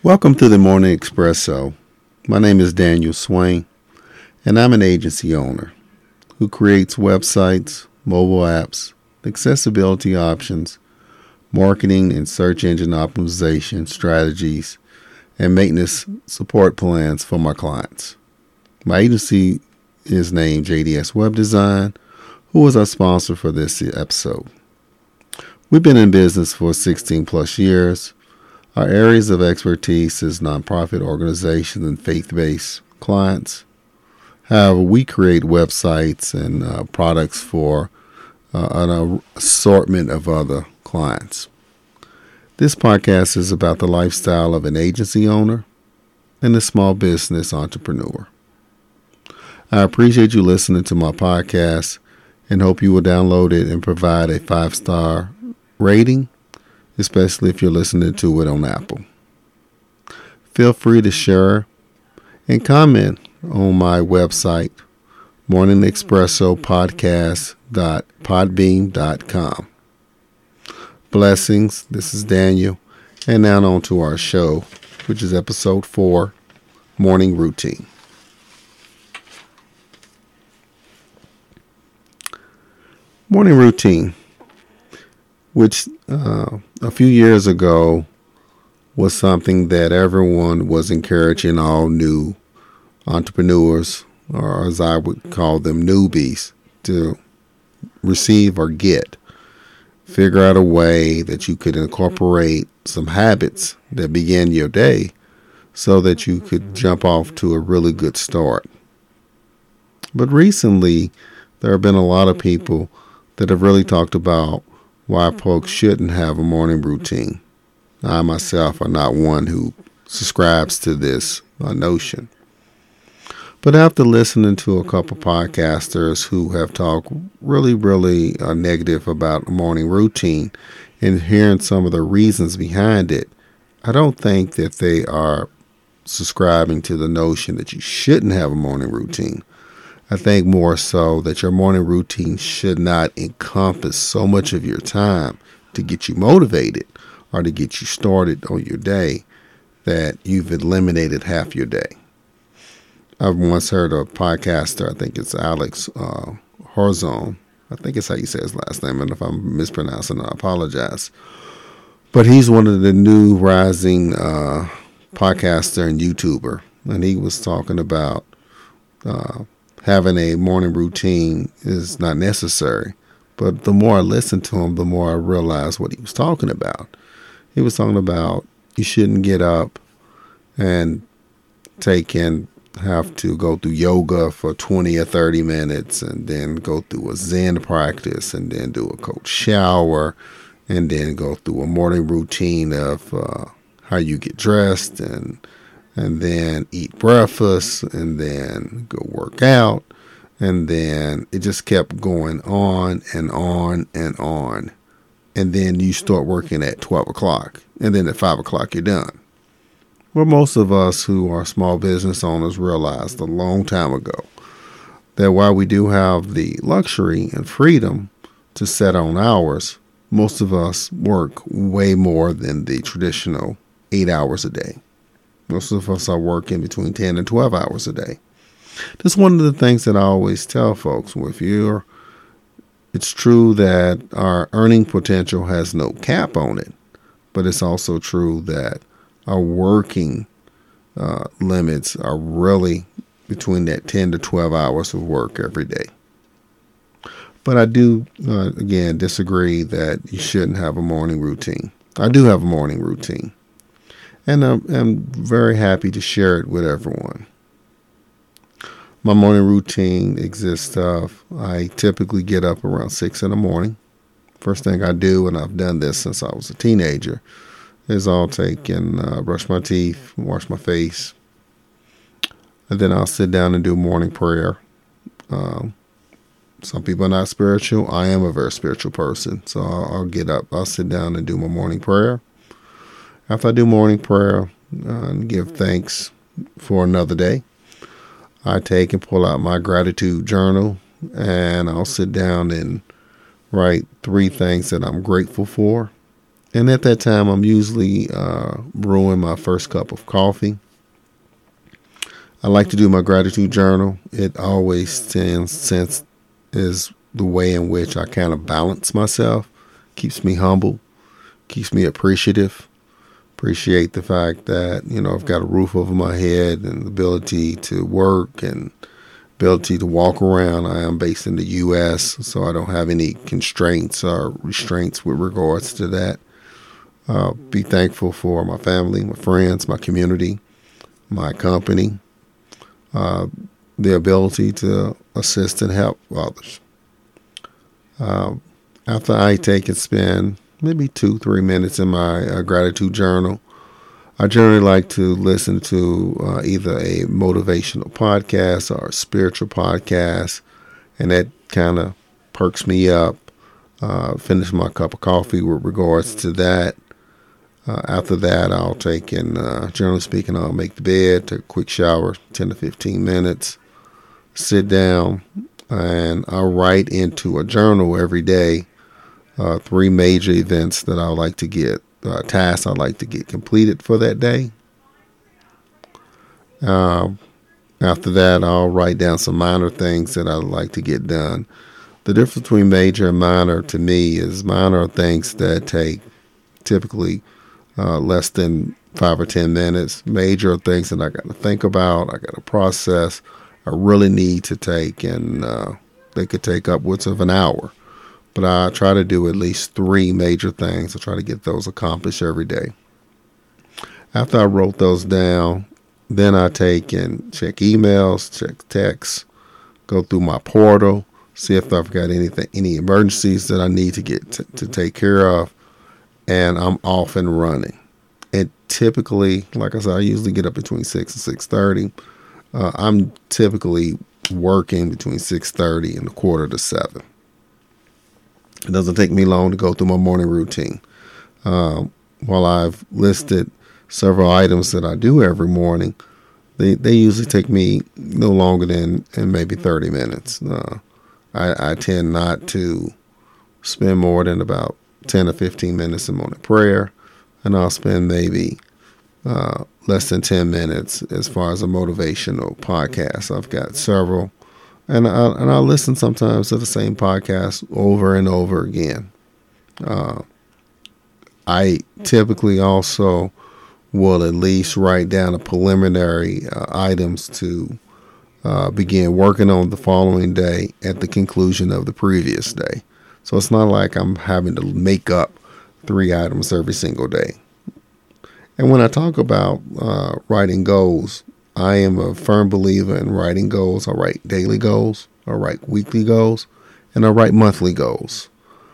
Welcome to the Morning Espresso. My name is Daniel Swain, and I'm an agency owner who creates websites, mobile apps, accessibility options, marketing and search engine optimization strategies, and maintenance support plans for my clients. My agency is named JDS Web Design, who is our sponsor for this episode. We've been in business for 16 plus years. Our areas of expertise is nonprofit organizations and faith-based clients. However, we create websites and products for an assortment of other clients. This podcast is about the lifestyle of an agency owner and a small business entrepreneur. I appreciate you listening to my podcast and hope you will download it and provide a 5-star rating, especially if you're listening to it on Apple. Feel free to share and comment on my website, morningexpressopodcast.podbean.com. Blessings. This is Daniel. And now on to our show, which is episode 4, Morning Routine. Morning routine, which a few years ago was something that everyone was encouraging all new entrepreneurs, or as I would call them, newbies, to receive or get. Figure out a way that you could incorporate some habits that begin your day so that you could jump off to a really good start. But recently, there have been a lot of people that have really talked about why folks shouldn't have a morning routine. I myself are not one who subscribes to this notion. But after listening to a couple podcasters who have talked really negative about a morning routine and hearing some of the reasons behind it, I don't think that they are subscribing to the notion that you shouldn't have a morning routine. I think more so that your morning routine should not encompass so much of your time to get you motivated or to get you started on your day that you've eliminated half your day. I've once heard a podcaster, I think it's Alex Horzon, I think it's how you say his last name, and if I'm mispronouncing it, I apologize. But he's one of the new rising podcaster and YouTuber, and he was talking about having a morning routine is not necessary. But the more I listened to him, the more I realized what he was talking about. He was talking about you shouldn't get up and have to go through yoga for 20 or 30 minutes and then go through a Zen practice and then do a cold shower and then go through a morning routine of how you get dressed and then eat breakfast and then go work out. And then it just kept going on and on and on. And then you start working at 12 o'clock. And then at 5 o'clock, you're done. Well, most of us who are small business owners realized a long time ago that while we do have the luxury and freedom to set on hours, most of us work way more than the traditional 8 hours a day. Most of us are working between 10 and 12 hours a day. That's one of the things that I always tell folks. It's true that our earning potential has no cap on it, but it's also true that our working limits are really between that 10 to 12 hours of work every day. But I do, again, disagree that you shouldn't have a morning routine. I do have a morning routine, and I'm very happy to share it with everyone. My morning routine exists of I typically get up around 6 in the morning. First thing I do, and I've done this since I was a teenager, is I'll take and brush my teeth, wash my face, and then I'll sit down and do morning prayer. Some people are not spiritual. I am a very spiritual person, so I'll get up. I'll sit down and do my morning prayer. After I do morning prayer and give thanks for another day, I take and pull out my gratitude journal, and I'll sit down and write 3 things that I'm grateful for. And at that time, I'm usually brewing my first cup of coffee. I like to do my gratitude journal. It always sense is the way in which I kind of balance myself, keeps me humble, keeps me appreciative. Appreciate the fact that, I've got a roof over my head and the ability to work and ability to walk around. I am based in the U.S., so I don't have any constraints or restraints with regards to that. Be thankful for my family, my friends, my community, my company, the ability to assist and help others. After I take and spend maybe 2-3 minutes in my gratitude journal, I generally like to listen to either a motivational podcast or a spiritual podcast, and that kind of perks me up. Finish my cup of coffee with regards to that. After that, I'll take and, generally speaking, I'll make the bed, take a quick shower, 10 to 15 minutes, sit down, and I'll write into a journal every day 3 major events that I like to get, tasks I like to get completed for that day. After that, I'll write down some minor things that I like to get done. The difference between major and minor to me is minor are things that take typically less than 5 or 10 minutes. Major are things that I got to think about, I got to process, I really need to take, and they could take upwards of an hour. But I try to do at least 3 major things. I try to get those accomplished every day. After I wrote those down, then I take and check emails, check texts, go through my portal, see if I've got any emergencies that I need to get to take care of, and I'm off and running. And typically, like I said, I usually get up between 6 and 6:30. I'm typically working between 6:30 and 6:45. It doesn't take me long to go through my morning routine. While I've listed several items that I do every morning, they usually take me no longer than maybe 30 minutes. I tend not to spend more than about 10 or 15 minutes in morning prayer, and I'll spend maybe less than 10 minutes as far as a motivational podcast. I've got several. And I'll listen sometimes to the same podcast over and over again. I typically also will at least write down a preliminary items to begin working on the following day at the conclusion of the previous day. So it's not like I'm having to make up 3 items every single day. And when I talk about writing goals, I am a firm believer in writing goals. I write daily goals, I write weekly goals, and I write monthly goals.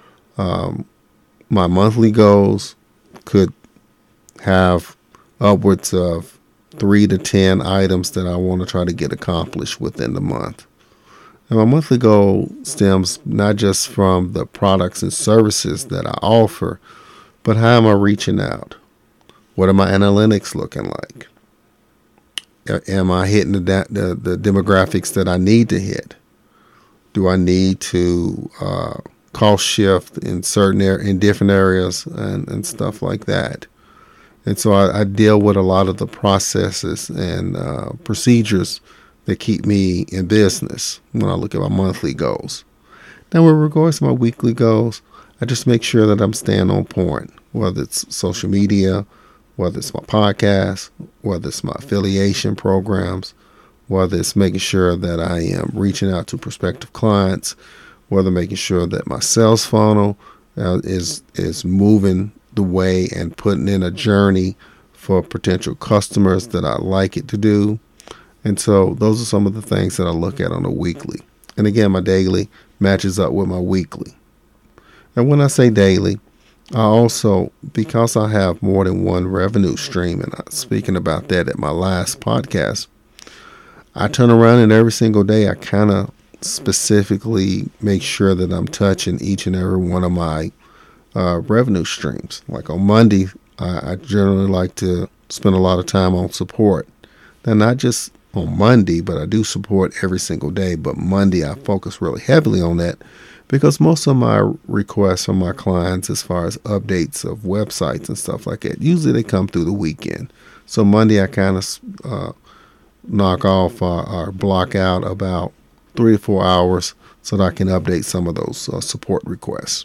My monthly goals could have upwards of 3 to 10 items that I want to try to get accomplished within the month. And my monthly goal stems not just from the products and services that I offer, but how am I reaching out? What are my analytics looking like? Am I hitting the demographics that I need to hit? Do I need to cost shift in different areas and stuff like that? And so I deal with a lot of the processes and procedures that keep me in business when I look at my monthly goals. Now, with regards to my weekly goals, I just make sure that I'm staying on point, whether it's social media, whether it's my podcast, whether it's my affiliation programs, whether it's making sure that I am reaching out to prospective clients, whether making sure that my sales funnel is moving the way and putting in a journey for potential customers that I like it to do. And so those are some of the things that I look at on a weekly. And again, my daily matches up with my weekly. And when I say daily, I also, because I have more than one revenue stream, and I'm speaking about that at my last podcast, I turn around and every single day I kind of specifically make sure that I'm touching each and every one of my revenue streams. Like on Monday, I generally like to spend a lot of time on support. Now, not just on Monday, but I do support every single day. But Monday, I focus really heavily on that because most of my requests from my clients, as far as updates of websites and stuff like that, usually they come through the weekend. So Monday, I kind of knock off or block out about 3 to 4 hours so that I can update some of those support requests.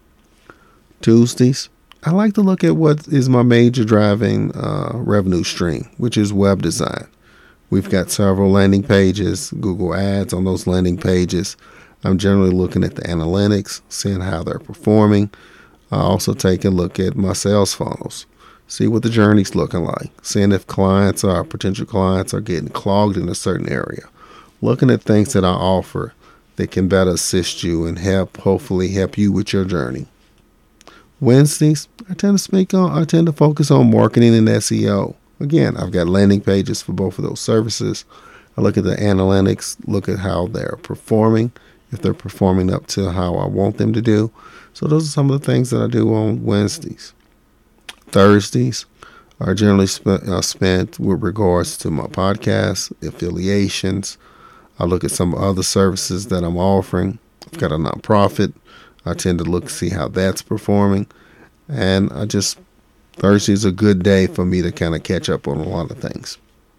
Tuesdays, I like to look at what is my major driving revenue stream, which is web design. We've got several landing pages, Google Ads on those landing pages. I'm generally looking at the analytics, seeing how they're performing. I also take a look at my sales funnels, see what the journey's looking like, seeing if clients or potential clients are getting clogged in a certain area, looking at things that I offer that can better assist you and hopefully help you with your journey. Wednesdays, I tend to focus on marketing and SEO. Again, I've got landing pages for both of those services. I look at the analytics, look at how they're performing, if they're performing up to how I want them to do. So those are some of the things that I do on Wednesdays. Thursdays are generally spent with regards to my podcast, affiliations. I look at some other services that I'm offering. I've got a nonprofit. I tend to look to see how that's performing. And Thursday is a good day for me to kind of catch up on a lot of things.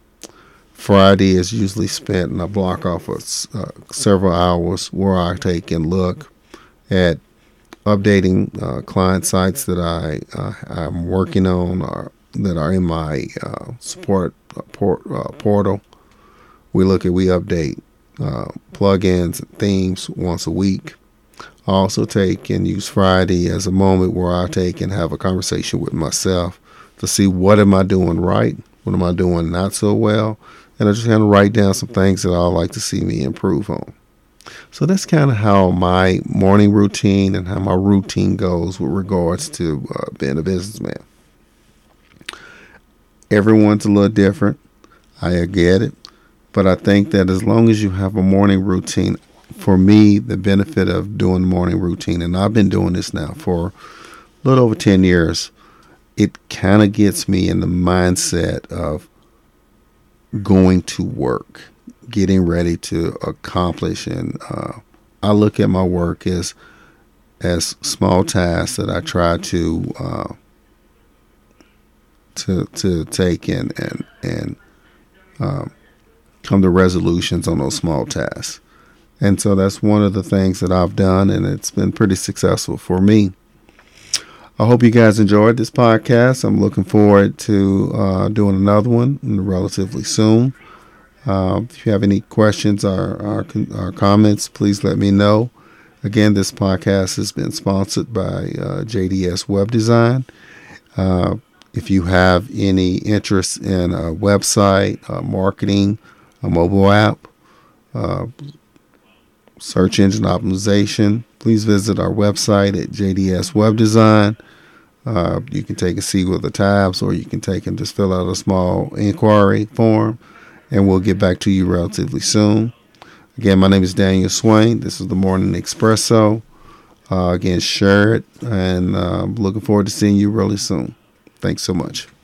Friday is usually spent, and I block off several hours where I take and look at updating client sites that I'm working on or that are in my support portal. We update plugins and themes once a week. I also take and use Friday as a moment where I take and have a conversation with myself to see what am I doing right, what am I doing not so well, and I just kind of write down some things that I'd like to see me improve on. So that's kind of how my morning routine and how my routine goes with regards to being a businessman. Everyone's a little different. I get it. But I think that as long as you have a morning routine, for me, the benefit of doing morning routine, and I've been doing this now for a little over 10 years, it kind of gets me in the mindset of going to work, getting ready to accomplish. And I look at my work as small tasks that I try to take and come to resolutions on those small tasks. And so that's one of the things that I've done, and it's been pretty successful for me. I hope you guys enjoyed this podcast. I'm looking forward to doing another one relatively soon. If you have any questions or comments, please let me know. Again, this podcast has been sponsored by JDS Web Design. If you have any interest in a website, marketing, a mobile app, search engine optimization, please visit our website at JDS Web Design. You can take a seat with the tabs, or you can take and just fill out a small inquiry form, and we'll get back to you relatively soon. Again, my name is Daniel Swain. This is the Morning Espresso. Again, share it, and looking forward to seeing you really soon. Thanks so much.